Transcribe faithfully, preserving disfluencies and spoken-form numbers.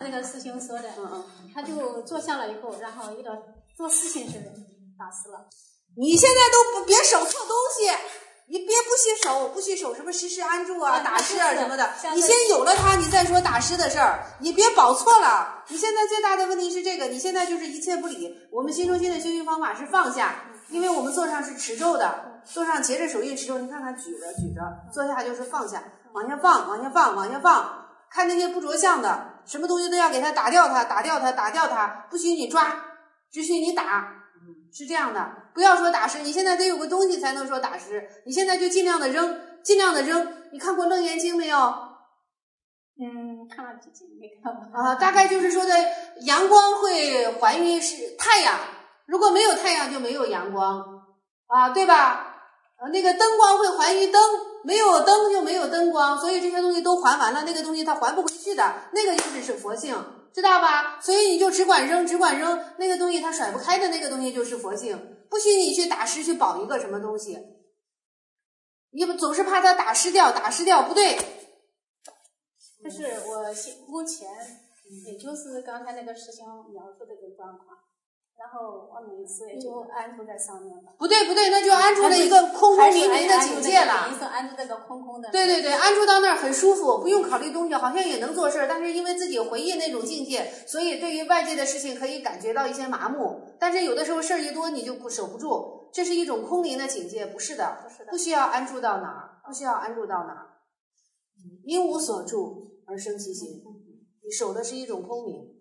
那个师兄说的， 嗯嗯， 他就坐下了以后，然后遇到做事情时打死了。 你现在都不别手错东西，你别不许手，不许手什么实施安住啊、打湿啊什么的。你先有了它，你再说打湿的事儿，你别保错了。你现在最大的问题是这个，你现在就是一切不理。我们新中心的修行方法是放下，因为我们坐上是持咒的，坐上结着手印持咒，你看看举着举着，坐下就是放下，往下放，往下放，往下放。看那些不着相的，什么东西都要给它打掉它，打掉它，打掉它，不许你抓，只许你打。是这样的，不要说打湿，你现在得有个东西才能说打湿，你现在就尽量的扔，尽量的扔。你看过《楞严经》没有？ 嗯，看了几集没看过啊，大概就是说的阳光会还于是太阳，如果没有太阳就没有阳光啊，对吧？呃，那个灯光会还于灯，没有灯就没有灯光，所以这些东西都还完了，那个东西它还不回去的，那个就是是佛性。知道吧？所以你就只管扔，只管扔那个东西，它甩不开的那个东西就是佛性，不许你去打湿去保一个什么东西，你总是怕它打湿掉，打湿掉不对。 这是我目前，也就是刚才那个师兄描述的这个状况，然后我每一次也就安住在上面了。 不对不对，那就安住了一个空空明明的境界了。 你说安住这个空空的。 对对对，安住到那儿很舒服，不用考虑东西，好像也能做事，但是因为自己回忆那种境界，所以对于外界的事情可以感觉到一些麻木。但是有的时候事儿一多，你就守不住，这是一种空灵的境界，不是的， 不是的， 不需要安住到哪儿，不需要安住到哪儿。因无所住而生其心，你守的是一种空明。